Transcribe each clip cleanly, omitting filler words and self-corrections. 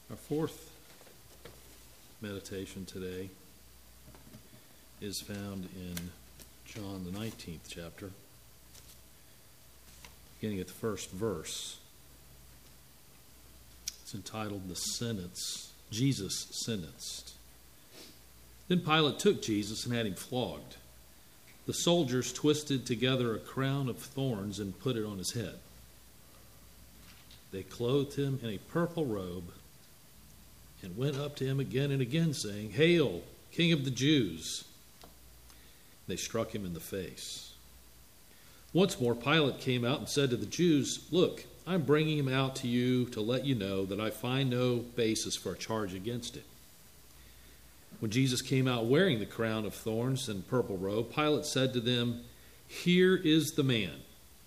Our fourth meditation today is found in John the 19th chapter, beginning at the first verse. It's entitled The Sentence, Jesus Sentenced. Then Pilate took Jesus and had him flogged. The soldiers twisted together a crown of thorns and put it on his head. They clothed him in a purple robe and went up to him again and again, saying, "Hail, King of the Jews!" They struck him in the face. Once more Pilate came out and said to the Jews, "Look, I'm bringing him out to you to let you know that I find no basis for a charge against him." When Jesus came out wearing the crown of thorns and purple robe, Pilate said to them, "Here is the man."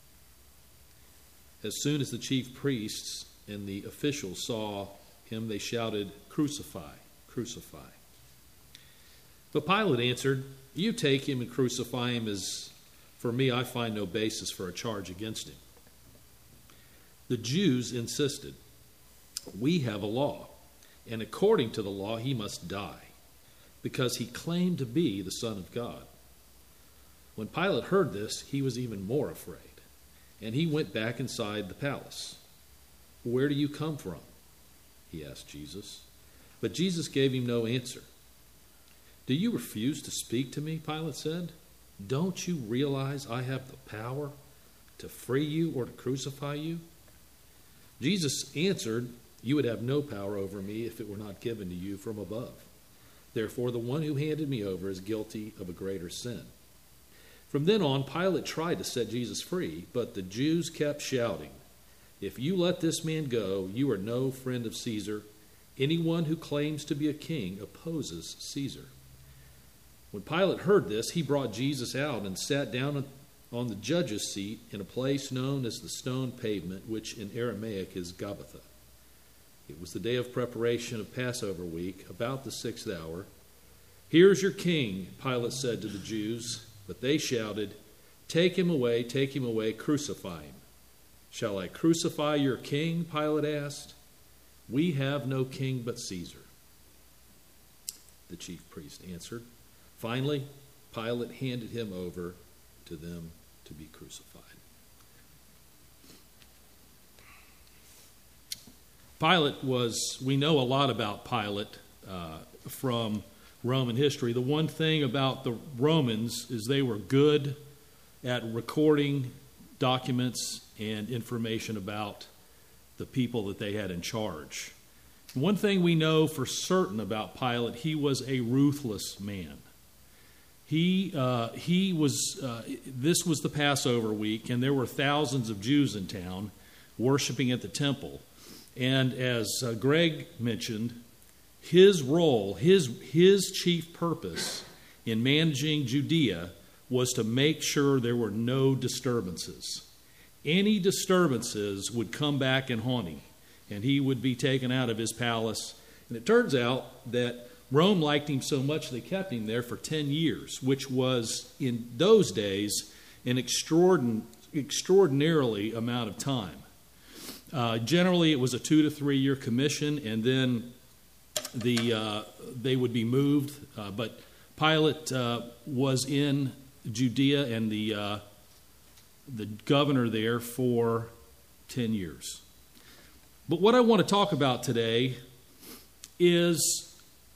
As soon as the chief priests and the officials saw him, they shouted, "Crucify, crucify." But Pilate answered, "You take him and crucify him, as for me I find no basis for a charge against him." The Jews insisted, "We have a law, and according to the law he must die, because he claimed to be the Son of God." When Pilate heard this, he was even more afraid, and he went back inside the palace. "Where do you come from?" he asked Jesus. But Jesus gave him no answer. "Do you refuse to speak to me?" Pilate said. "Don't you realize I have the power to free you or to crucify you?" Jesus answered, "You would have no power over me if it were not given to you from above. Therefore, the one who handed me over is guilty of a greater sin." From then on, Pilate tried to set Jesus free, but the Jews kept shouting, "If you let this man go, you are no friend of Caesar. Anyone who claims to be a king opposes Caesar." When Pilate heard this, he brought Jesus out and sat down on the judge's seat in a place known as the Stone Pavement, which in Aramaic is Gabbatha. It was the day of preparation of Passover week, about the 6th hour. "Here's your king," Pilate said to the Jews, but they shouted, take him away, crucify him." "Shall I crucify your king?" Pilate asked. "We have no king but Caesar," the chief priest answered. Finally, Pilate handed him over to them to be crucified. We know a lot about Pilate from Roman history. The one thing about the Romans is they were good at recording documents and information about the people that they had in charge. One thing we know for certain about Pilate, he was a ruthless man. This was the Passover week, and there were thousands of Jews in town worshiping at the temple. And as Greg mentioned, his role, his chief purpose in managing Judea was to make sure there were no disturbances. Any disturbances would come back and haunt him, and he would be taken out of his palace. And it turns out that Rome liked him so much they kept him there for 10 years, which was, in those days, an extraordinarily amount of time. Generally, it was a 2 to 3 year commission, and then they would be moved. But Pilate was in Judea and the governor there for 10 years. But what I want to talk about today is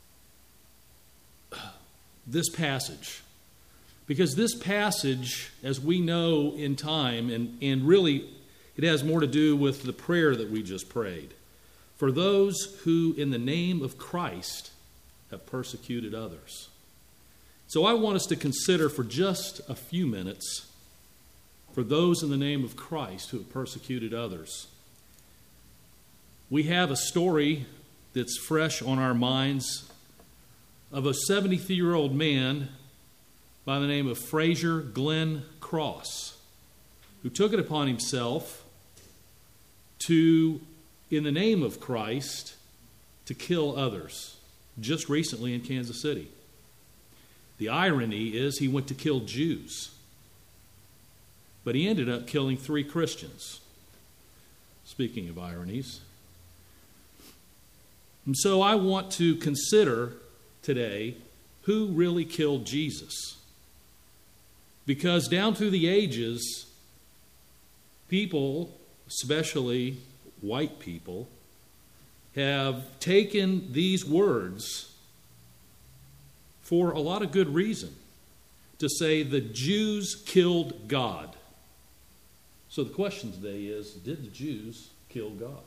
this passage. Because this passage, as we know in time, and really it has more to do with the prayer that we just prayed, for those who in the name of Christ have persecuted others. So I want us to consider for just a few minutes for those in the name of Christ who have persecuted others. We have a story that's fresh on our minds of a 73-year-old man by the name of Fraser Glenn Cross, who took it upon himself to, in the name of Christ, to kill others, just recently in Kansas City. The irony is he went to kill Jews, but he ended up killing 3 Christians. Speaking of ironies, And so I want to consider today who really killed Jesus. Because down through the ages, people, especially white people, have taken these words for a lot of good reason to say the Jews killed God. So the question today is, did the Jews kill God?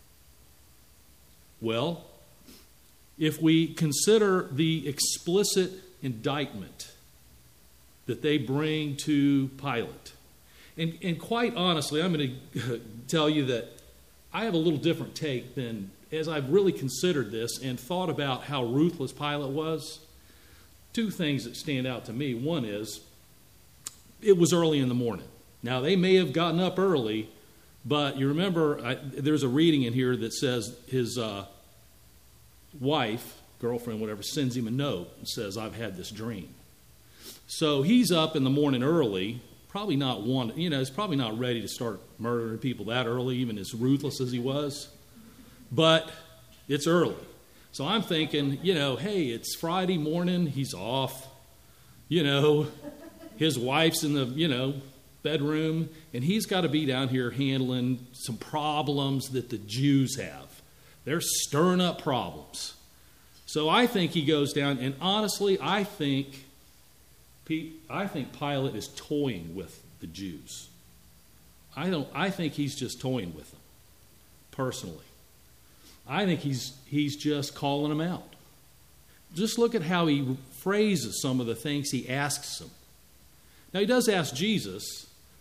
Well, if we consider the explicit indictment that they bring to Pilate, and quite honestly, I'm going to tell you that I have a little different take than, as I've really considered this and thought about how ruthless Pilate was. Two things that stand out to me. One is, it was early in the morning. Now, they may have gotten up early, but you remember, there's a reading in here that says his wife, girlfriend, whatever, sends him a note and says, I've had this dream. So he's up in the morning early, probably not he's probably not ready to start murdering people that early, even as ruthless as he was. But it's early. So I'm thinking, hey, it's Friday morning, he's off. His wife's in the, bedroom, and he's got to be down here handling some problems that the Jews have. They're stirring up problems. So I think he goes down, and honestly, I think Pilate is toying with the Jews. I think he's just toying with them, personally. I think he's just calling them out. Just look at how he phrases some of the things he asks them. Now, he does ask Jesus,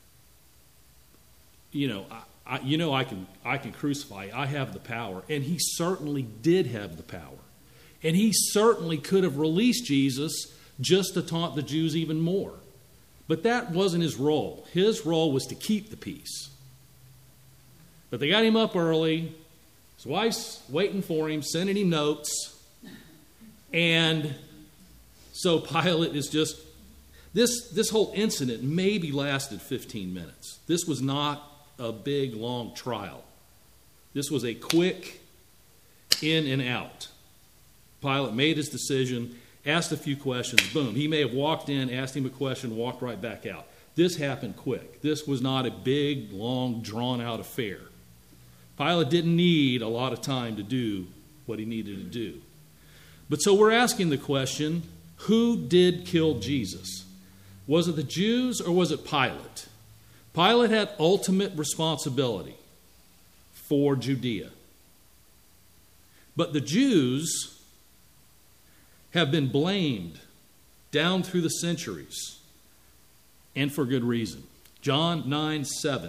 I can crucify. I have the power. And he certainly did have the power. And he certainly could have released Jesus just to taunt the Jews even more. But that wasn't his role. His role was to keep the peace. But they got him up early. His wife's waiting for him, sending him notes. And so Pilate is just... This whole incident maybe lasted 15 minutes. This was not a big, long trial. This was a quick in and out. Pilate made his decision, asked a few questions, boom. He may have walked in, asked him a question, walked right back out. This happened quick. This was not a big, long, drawn-out affair. Pilate didn't need a lot of time to do what he needed to do. But so we're asking the question, who did kill Jesus? Was it the Jews or was it Pilate? Pilate had ultimate responsibility for Judea. But the Jews have been blamed down through the centuries, and for good reason. John 9:7.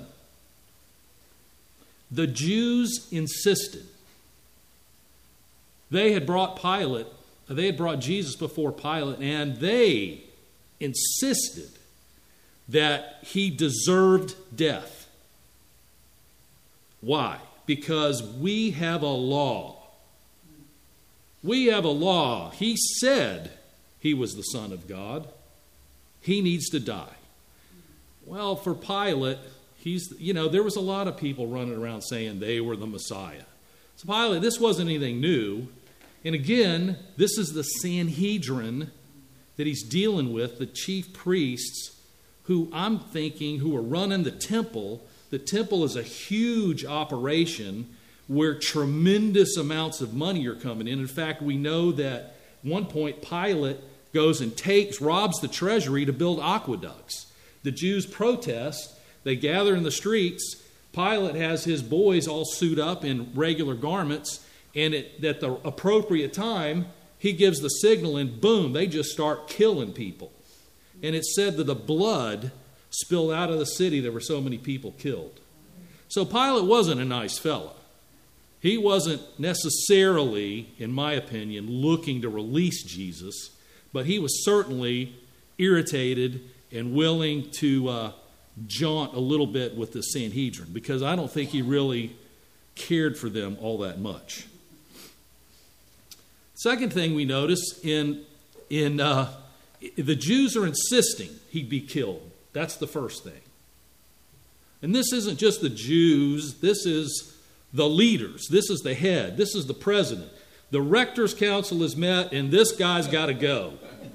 The Jews insisted. They had brought Jesus before Pilate, and they insisted that he deserved death. Why? Because we have a law. We have a law. He said he was the Son of God. He needs to die. Well, for Pilate, there was a lot of people running around saying they were the Messiah. So Pilate, this wasn't anything new. And again, this is the Sanhedrin that he's dealing with, the chief priests, who I'm thinking who are running the temple. The temple is a huge operation where tremendous amounts of money are coming in. In fact, we know that at one point Pilate goes and robs the treasury to build aqueducts. The Jews protest. They gather in the streets. Pilate has his boys all suit up in regular garments, and at the appropriate time, he gives the signal, and boom, they just start killing people. And it's said that the blood spilled out of the city. There were so many people killed. So Pilate wasn't a nice fella. He wasn't necessarily, in my opinion, looking to release Jesus, but he was certainly irritated and willing to jaunt a little bit with the Sanhedrin, because I don't think he really cared for them all that much. Second thing we notice the Jews are insisting he be killed. That's the first thing. And this isn't just the Jews. This is the leaders. This is the head. This is the president. the rector's council has met and this guy's got to go.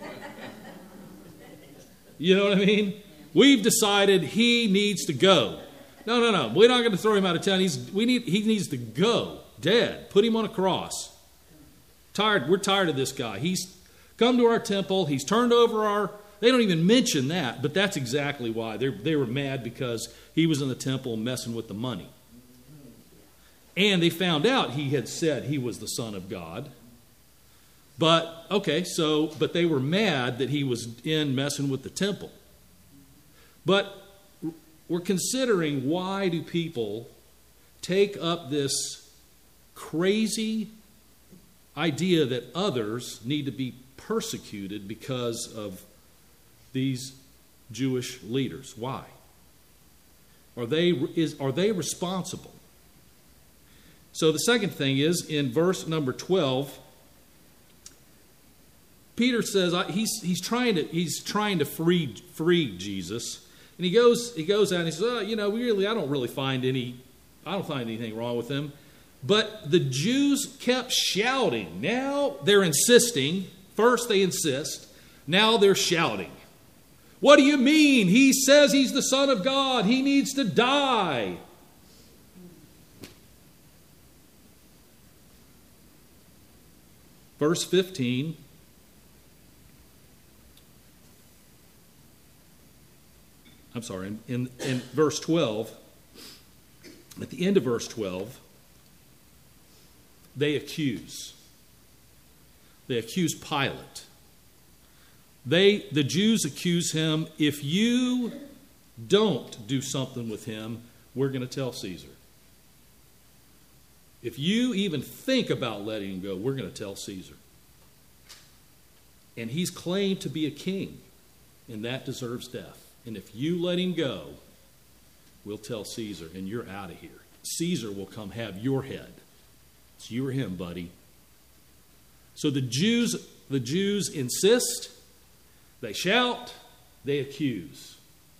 You know what I mean? We've decided he needs to go. No. We're not going to throw him out of town. He needs to go. Dead. Put him on a cross. We're tired of this guy. He's come to our temple. He's turned over they don't even mention that, but that's exactly why. They were mad because he was in the temple messing with the money. And they found out he had said he was the Son of God. But they were mad that he was in messing with the temple. But we're considering, why do people take up this crazy idea that others need to be persecuted because of these Jewish leaders? Why? Are they responsible? So the second thing is, in verse number 12, Peter says he's trying to free Jesus, and he goes out and he says, I don't find anything wrong with him. But the Jews kept shouting. Now they're insisting. First they insist. Now they're shouting. What do you mean? He says he's the Son of God. He needs to die. Verse 15. I'm sorry, in verse 12, at the end of verse 12, they accuse Pilate. The Jews accuse him, if you don't do something with him, we're going to tell Caesar. If you even think about letting him go, we're going to tell Caesar. And he's claimed to be a king, and that deserves death. And if you let him go, we'll tell Caesar, and you're out of here. Caesar will come have your head. It's you or him, buddy. So the Jews insist, they shout, they accuse.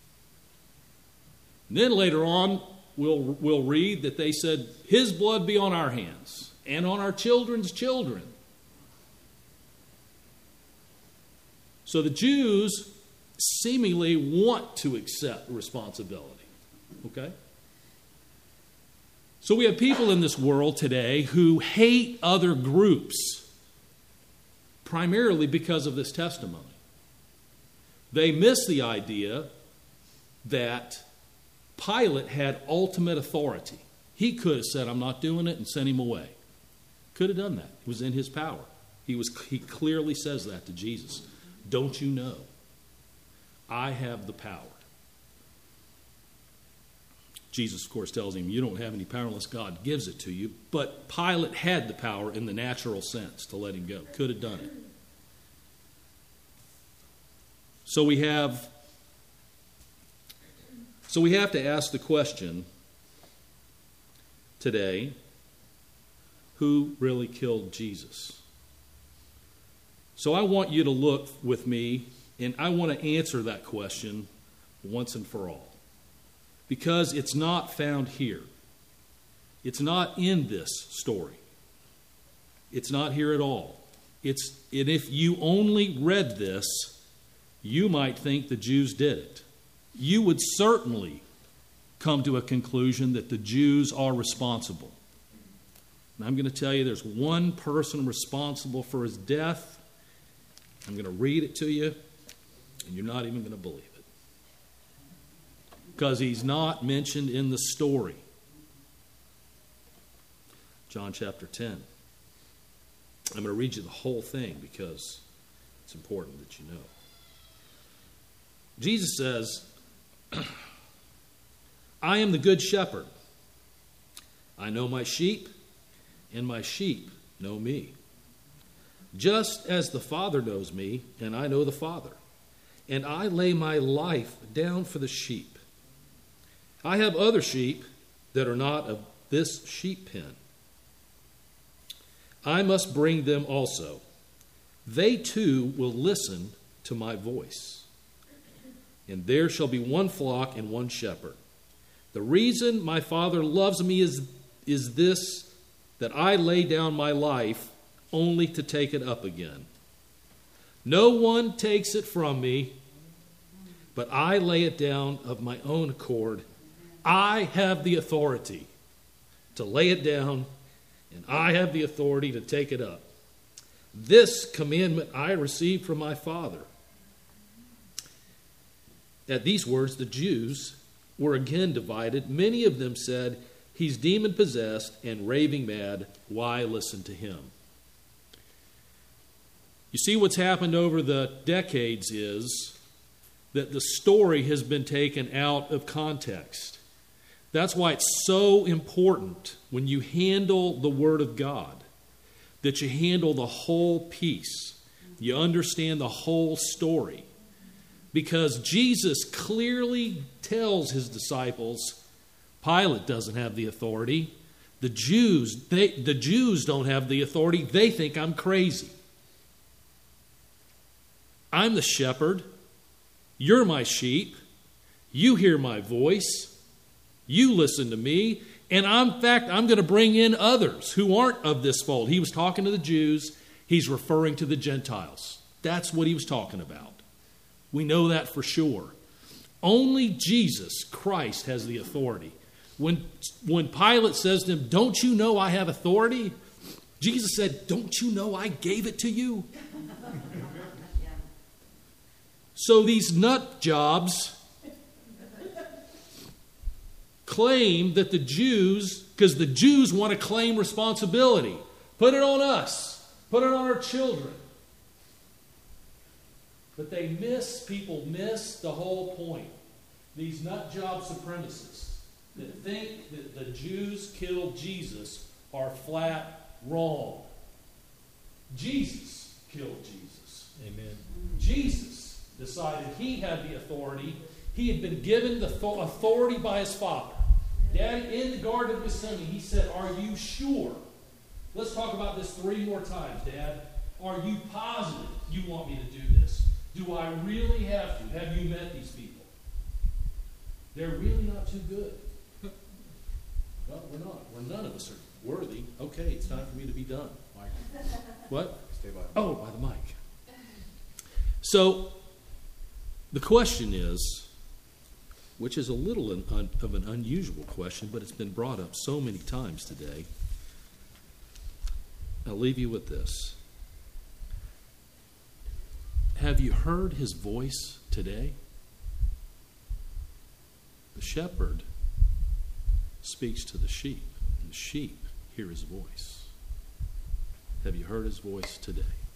And then later on, we'll read that they said, his blood be on our hands and on our children's children. So the Jews seemingly want to accept responsibility. Okay? So we have people in this world today who hate other groups primarily because of this testimony. They miss the idea that Pilate had ultimate authority. He could have said, I'm not doing it, and sent him away. Could have done that. It was in his power. He clearly says that to Jesus. Don't you know? I have the power. Jesus, of course, tells him, you don't have any power unless God gives it to you. But Pilate had the power in the natural sense to let him go. Could have done it. So we have to ask the question today, who really killed Jesus? So I want you to look with me, and I want to answer that question once and for all. Because it's not found here. It's not in this story. It's not here at all. And if you only read this, you might think the Jews did it. You would certainly come to a conclusion that the Jews are responsible. And I'm going to tell you there's one person responsible for his death. I'm going to read it to you, and you're not even going to believe it. Because he's not mentioned in the story. John chapter 10. I'm going to read you the whole thing because it's important that you know. Jesus says, I am the good shepherd. I know my sheep, and my sheep know me. Just as the Father knows me, and I know the Father. And I lay my life down for the sheep. I have other sheep that are not of this sheep pen. I must bring them also. They too will listen to my voice. And there shall be one flock and one shepherd. The reason my Father loves me is this, that I lay down my life only to take it up again. No one takes it from me, but I lay it down of my own accord. I have the authority to lay it down, and I have the authority to take it up. This commandment I received from my Father. At these words, the Jews were again divided. Many of them said, he's demon-possessed and raving mad. Why listen to him? You see, what's happened over the decades is that the story has been taken out of context. That's why it's so important when you handle the Word of God that you handle the whole piece. You understand the whole story. Because Jesus clearly tells his disciples, Pilate doesn't have the authority. The Jews don't have the authority. They think I'm crazy. I'm the shepherd. You're my sheep. You hear my voice. You listen to me. And in fact, I'm going to bring in others who aren't of this fold. He was talking to the Jews. He's referring to the Gentiles. That's what he was talking about. We know that for sure. Only Jesus Christ has the authority. When Pilate says to him, don't you know I have authority? Jesus said, don't you know I gave it to you? So these nut jobs claim that the Jews, because the Jews want to claim responsibility. Put it on us. Put it on our children. But people miss the whole point. These nut job supremacists that think that the Jews killed Jesus are flat wrong. Jesus killed Jesus. Amen. Jesus decided he had the authority. He had been given the authority by his Father. Daddy, in the Garden of Gethsemane, he said, are you sure? Let's talk about this 3 more times, Dad. Are you positive you want me to do this? Do I really have to? Have you met these people? They're really not too good. Well, we're not. None of us are worthy. Okay, it's time for me to be done. Mike. What? Stay by by the mic. So, the question is, which is a little of an unusual question, but it's been brought up so many times today. I'll leave you with this. Have you heard his voice today? The shepherd speaks to the sheep, and the sheep hear his voice. Have you heard his voice today?